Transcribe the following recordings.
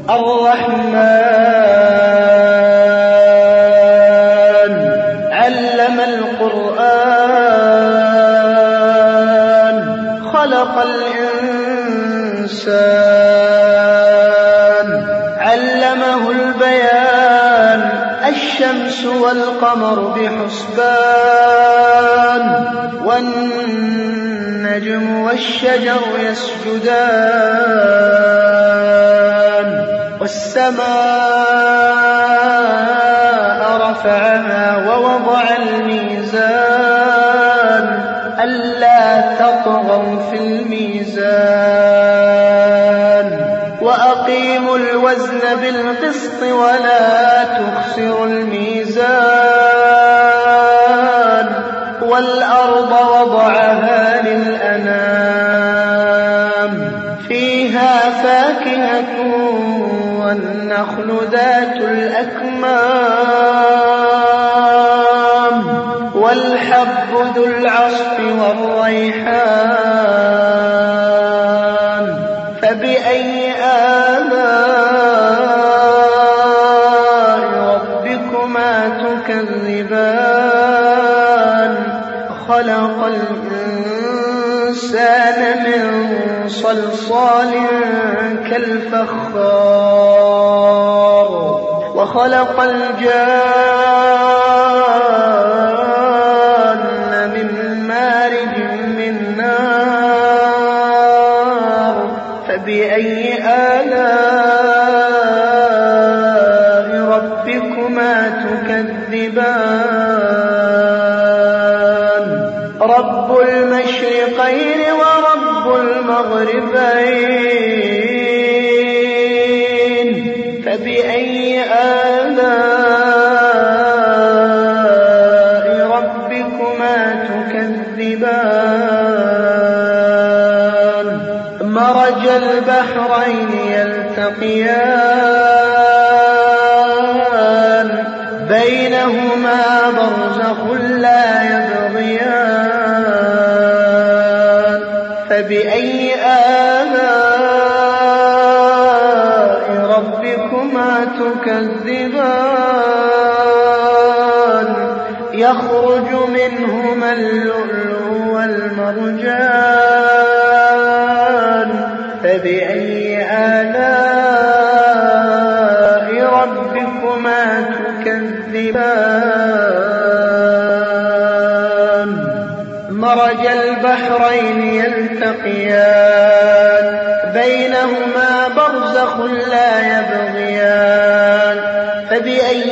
الرحمن علم القرآن خلق الإنسان علمه البيان الشمس والقمر بحسبان والنجم والشجر يسجدان والسماء رفعها ووضع الميزان ألا تطغوا في الميزان وأقيموا الوزن بالقسط ولا تخسروا الميزان والأرض وضعها للأنام فيها فاكهة والنخل ذات الأكمام والحب ذو العصف والريحان فبأي آلاء ربكما تكذبان خلق الإنسان من صلصال كالفخار وخلق الجان من مارج من نار فبأي آلاء ربكما تكذبان رب المشرقين ورب المغربين فبأي آلاء ربكما تكذبان مرج البحرين يلتقيان بينهما برزخ لا يبغيان فبأي آلاء ربكما تكذبان يخرج منهما اللؤلؤ والمرجان فبأي آلاء ربكما تكذبان مرج البحرين يلتقيان بينهما برزخ لا يبغيان فبأي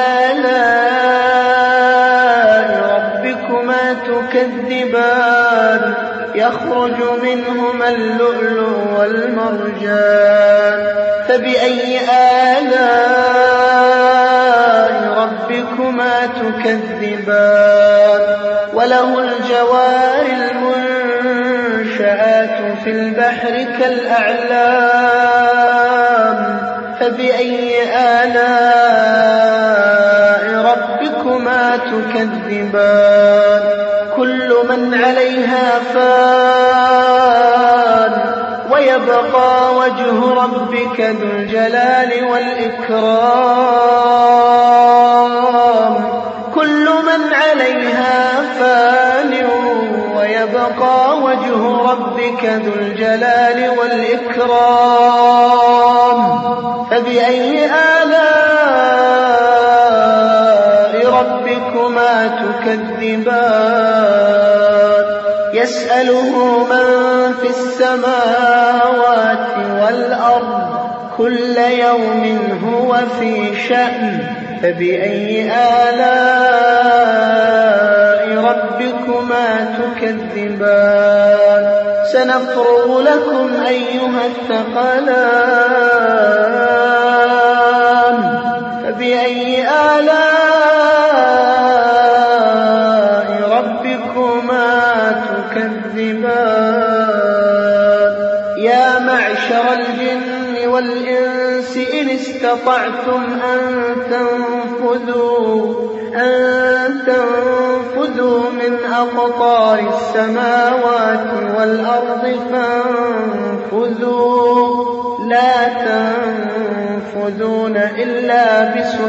آلاء ربكما تكذبان يخرج منهما اللؤلؤ والمرجان فبأي آلاء ربكما تكذبان وله الجوار المنشآت في البحر كالأعلام فبأي آلاء ربكما تكذبان كل من عليها فان ويبقى وجه ربك ذو الجلال والإكرام كل من عليها فان ويبقى وجه ربك ذو الجلال والإكرام فبأي آلاء ربكما تكذبان يسأله من في السماوات والأرض كل يوم هو في شأن فبأي آلاء ربكما تكذبان سنفرغ لكم أيها الثقلان فبأي آلاء ربكما تكذبان يا معشر الجن والإنس إن استطعتم أن تنفذوا من أقطار السماوات والأرض فانفذوا لا تنفذوا تأخذون إلا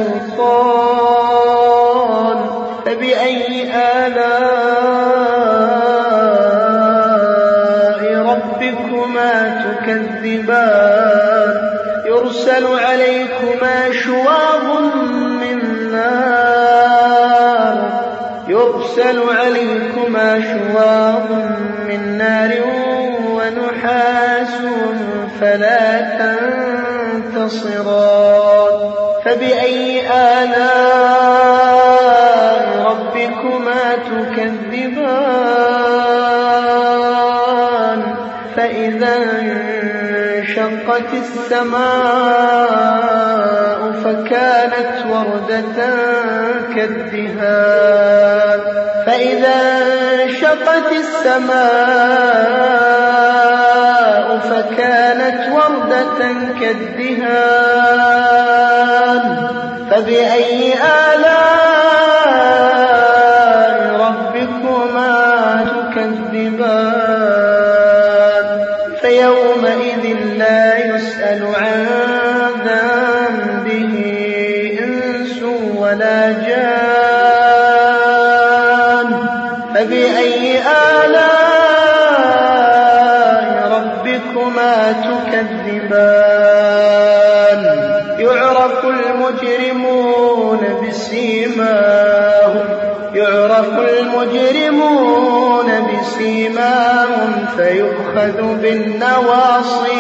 بسلطان فبأي آلاء ربكما تكذبان يرسل عليكما شواظ من نار ونحاس فلا تنتصران فبأي آلاء ربكما تكذبان فإذا انشقت السماء فكانت وردة كالدهان فبأي آلاء ربكما تكذبان فيومئذ لا يسأل عن ذنبه إنس ولا جان فبأي آلاء ربكما تكذبان يعرف المجرمون بسيماهم فيؤخذ بالنواصي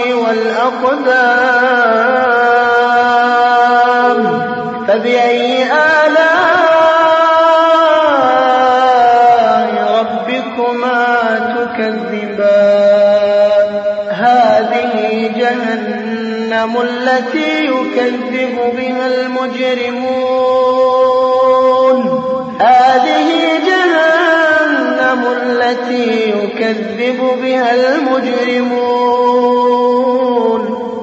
والأقدام فبأي آلاء ربكما تكذبان هذه جهنم التي يكذب بها المجرمون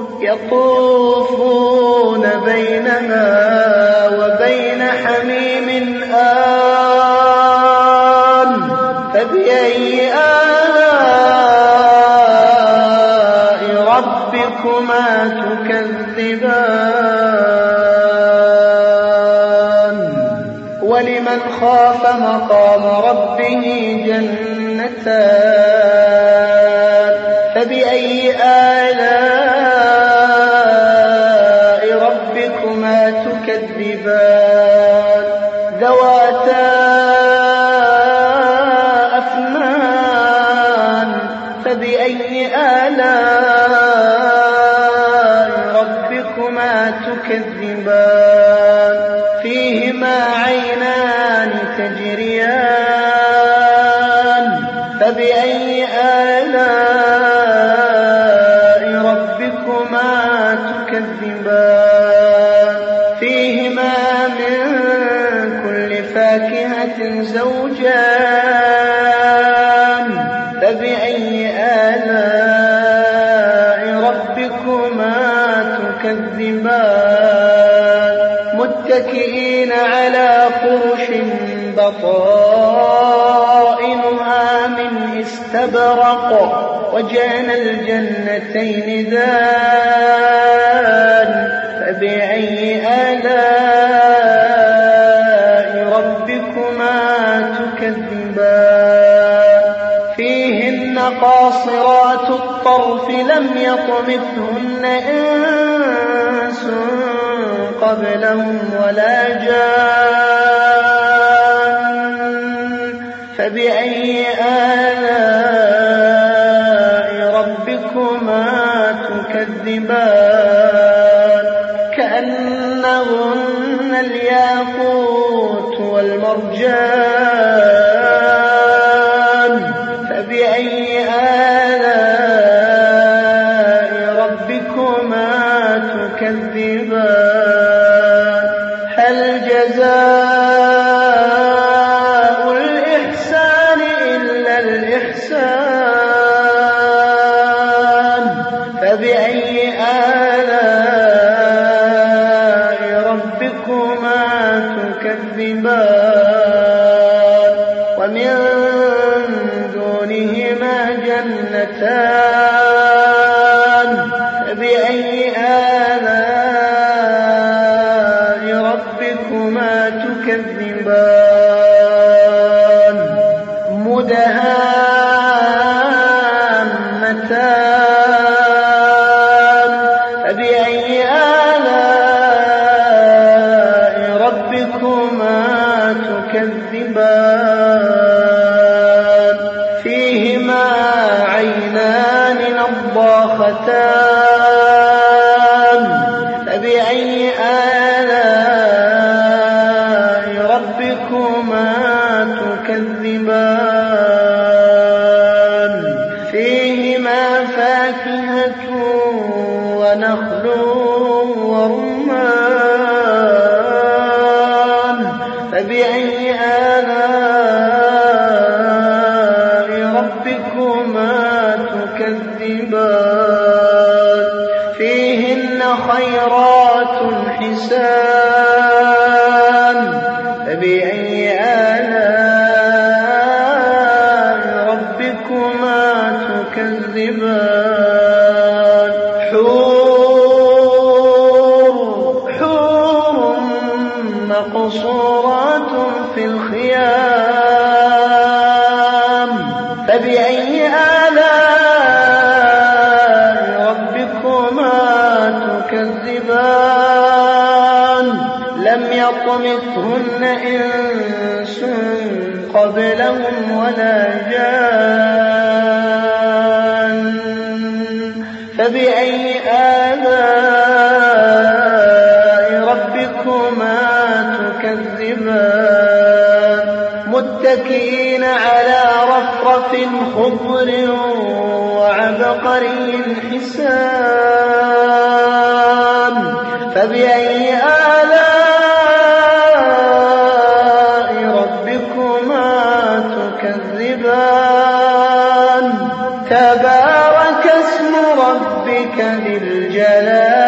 يطوفون بينها وبين حميم آن فبأي آلاء ربكما تكذبان ولمن خاف مقام ربه جنتان فبأي آلاء ربكما تكذبان ذواتا أفنان فبأي آلاء ربكما تكذبان فيهما عينان تجريان فبأي آلاء ربكما تكذبان فيهما من كل فاكهة زوجان فبأي آلاء ربكما تكذبان متكئين على فرش بطائنها من استبرق وجعلنا الجنتين دان فبأي آلاء ربكما تكذبان فيهن قاصرات الطرف لم يطمثهن إنس قبلهم ولا جان فبأي آلاء ربكما تكذبان كأنهن الياقوت والمرجان فبأي آلاء ربكما تكذبان هل جزاء الإحسان إلا الإحسان فبأي آلاء ربكما تكذبان ومن دونهما جنتان فبأي آلاء فبأي آلاء ربكما تكذبان فيهما عينان نضاختان فبأي آلاء ربكما تكذبان فيهما فاكهة ونخل ورمان فبأي آلاء ربكما تكذبان فيهن خيرات حسان فبأي آلاء ربكما تكذبان حور مقصورات في الخيام فبأي آلاء ربكما تكذبان لم يطمثهن إنس قبلهم ولا جان فبأي آلاء ربكما تكذبان متكئين على رفرف خضر وعبقري حسان فبأي آلاء ربكما تكذبان تبارك اسم ربك ذي الجلال